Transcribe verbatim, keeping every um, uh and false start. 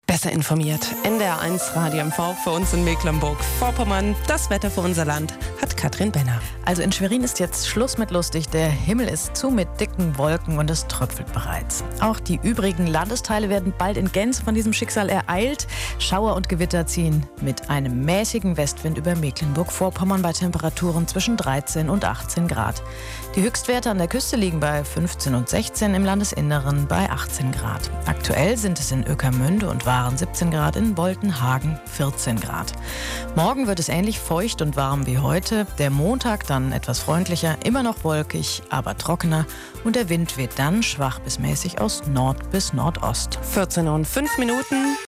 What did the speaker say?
Besser informiert. N D R eins Radio M V für uns in Mecklenburg-Vorpommern. Das Wetter für unser Land hat Katrin Benner. Also in Schwerin ist jetzt Schluss mit lustig. Der Himmel ist zu mit dicken Wolken und es tröpfelt bereits. Auch die übrigen Landesteile werden bald in Gänze von diesem Schicksal ereilt. Schauer und Gewitter ziehen mit einem mäßigen Westwind über Mecklenburg-Vorpommern bei Temperaturen zwischen dreizehn und achtzehn Grad. Die Höchstwerte an der Küste liegen bei fünfzehn und sechzehn, im Landesinneren bei achtzehn Grad. Aktuell sind es in Ueckermünde und Waren siebzehn Grad, in Boltenhagen vierzehn Grad. Morgen wird es ähnlich feucht und warm wie heute. Der Montag dann etwas freundlicher, immer noch wolkig, aber trockener. Und der Wind weht dann schwach bis mäßig aus Nord bis Nordost. vierzehn und fünf Minuten.